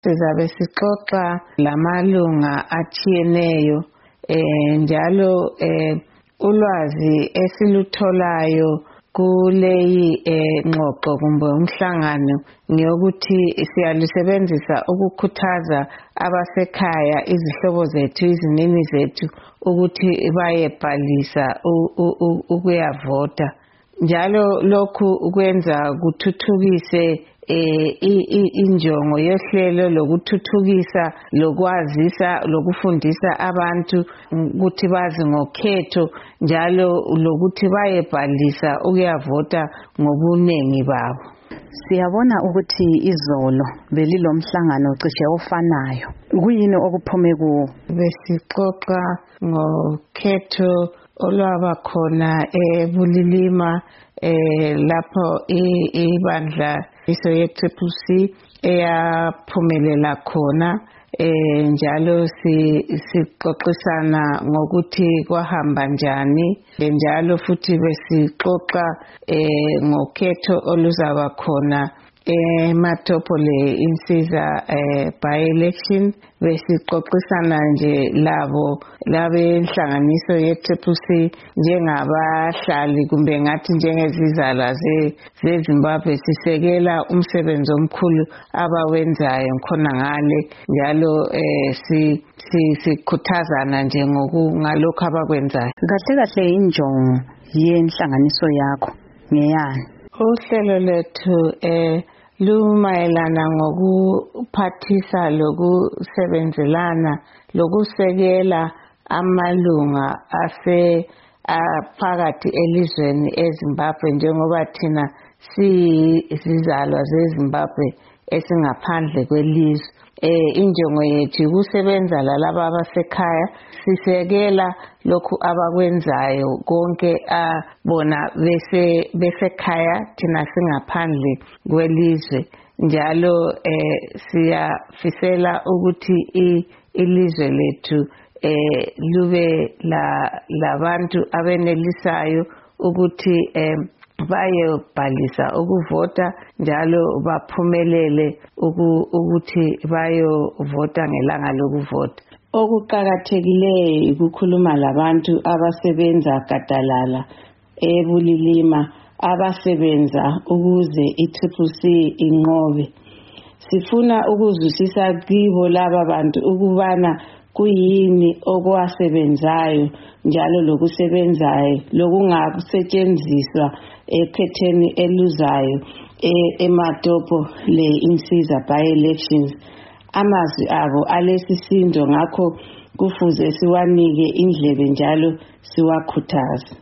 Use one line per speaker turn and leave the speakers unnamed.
Sizabe sixoxa lamalunga atshiyeneyo njalo ulwazi esilutholayo kuleyi ngxoxo kumbe umhlangano ngiyokuthi siyalusebenzisa ukukhuthaza abasekhaya, izihlobo zethu, izinini zethu ukuthi bayebhalisa ukuyavota. Njalo lokhu kwenza kuthuthukise injongo yohlelo lokuthuthukisa lokwazisa lokufundisa abantu ukuthi bazi ngokhetho njalo lokuthi bayebhalisa ukuyavota ngobunengi babo.
Siyabona ukuthi izolo belilomhlangano cishe ofanayo. Kuyini okuphume kuwo?
Besixoxa ngokhetho olwaba khona eBulilima lapho ibandla ye-CCC eyaphumelela khona, njalo sixoxisana ngokuthi kwahamba njani, njalo futhi besixoxa ngokhetho oluzaba khona eMatopo le-Insiza by-election. Besixoxisana nje labenhlanganiso ye-CCC njengabahlali kumbe ngathi njengezizalwa zeZimbabwe sisekela umsebenzi omkhulu abawenzayo khona ngale, njalo sikhuthazana nje ngalokho abakwenzayo.
Kahle kahle injongo yenhlanganiso yakho ngeyani?
Uhlelo lwethu lumayelana ngokuphathisa lokusebenzelana lokusekela amalunga aphakathi elizweni eZimbabwe, njengoba thina siyizizalwa zeZimbabwe esingaphandle kwelizwe. Injongo yethu ukusebenza lalabo abasekhaya, sisekela lokhu abakwenzayo konke bona besekhaya thina singaphandle kwelizwe. Njalo siyafisela ukuthi ilizwe lethu lube labantu abenelisayo ukuthi bayobhalisa ukuvota njalo baphumelele ukuthi bayovota ngelanga lokuvota. Okuqakathekileyo ukukhuluma labantu abasebenza gadalala eBulilima, abasebenza ukuze i-CCC inqobe. Sifuna ukuzwisisa kibo laba bantu ukubana kuyini okwasebenzayo njalo lokusebenzayo lokungasetshenziswa ekhetheni eluzayo eMatopo le-Insiza by-elections. Amazwi abo alesisindo, ngakho kufuze siwanike indlebe njalo siwakhuthaze.